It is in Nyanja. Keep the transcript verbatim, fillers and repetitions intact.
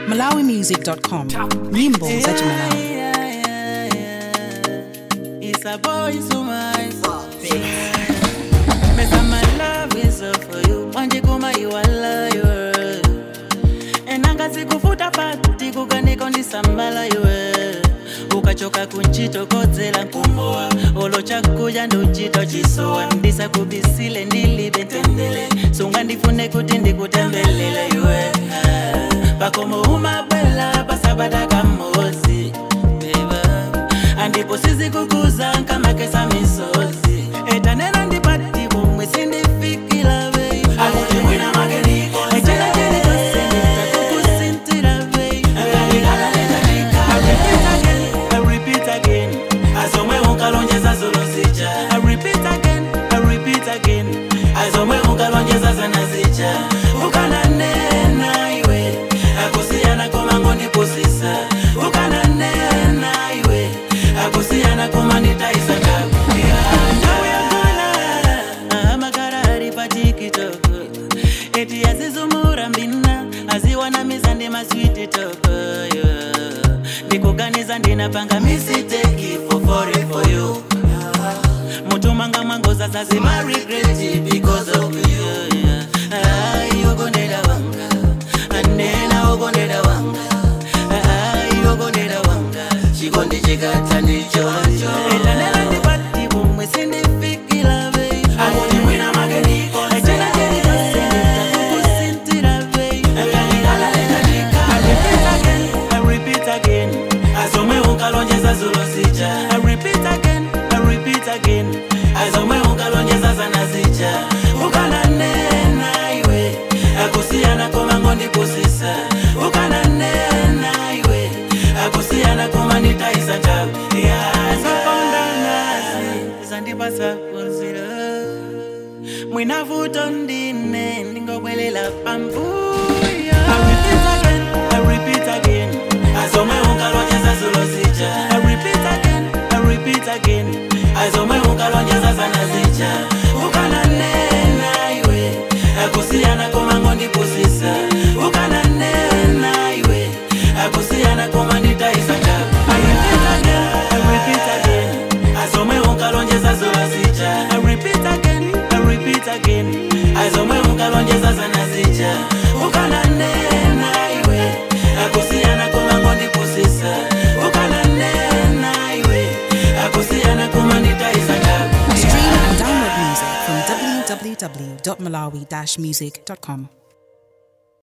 malawi music dot com. Nyimbo za Malawi. It's a boy so my my love is all for you. Wanje kuma you alla you. Enanga sikufuta pati kugane kondi sambala you. Ukachoka kunchito kodzela nkumboa. Olo chakuja ndo chito chisoa. Ndisa kubisile ndilibe tendele. Sunga ndifune kuti ndikutembelele you. Pakomo umabela pasabada kamosi. Andipo sizi kukuza kama kesa misozi. Eta nena ndipati bumwe sindifikila vei. Akuti mwina mageni konse. Echela jeli kose nita kukusintira vei. Akangikala leta nika. I repeat again, I repeat again. Azomwe unkalonjeza zulosija. I repeat again, I repeat again. Azomwe unkalonjeza zanazija. Ukana nena iwe. Akusiana koma ngondi posisa. Ukana nena iwe. Akusiana koma nitaisa ngabu. Eti azizumura mbina aziwana mizandi maswiti toko yeah. Ndikuganiza ndinapanga misiteki for for it for you yeah. Mutumanga mangoza zazima regret because of you yeah. Ay yogondela wanga anena ogondela wanga Ay yogondela wanga chikondi chikata ndichonjo Etanela ndipati bumwe sindifikila vei Akuti mwina mageni konse I repeat again, I repeat again. Azomwe unkalonjeza zanazija. Ukana nena iwe. Akusiana koma ngondi posisa. Ukana nena iwe. Akusiana koma nitaisa tabu. Ya sokonda nasi. Zandipasa kunzira. Mwina vuto ndine. Ndingobwelela pampu. I repeat again, I repeat again. Azomwe unkalonjeza zulosija. I repeat again, I repeat again. Azomwe unkalonjeza zanazija. Ukana nena iwe. Akusiana koma ngondi posisa. Ukana nena iwe. Akusiana koma nitaisa tabu. I repeat again, I repeat again. Azomwe unkalonjeza zulosija. I repeat again, I repeat again. Azomwe unkalonjeza zanazija. Ukana nena iwe. Akusiana koma ngondi posisa. Ukana nena iwe. Akusiana koma nitaisa tabu. Stream and download music from w w w dot malawi dash music dot com.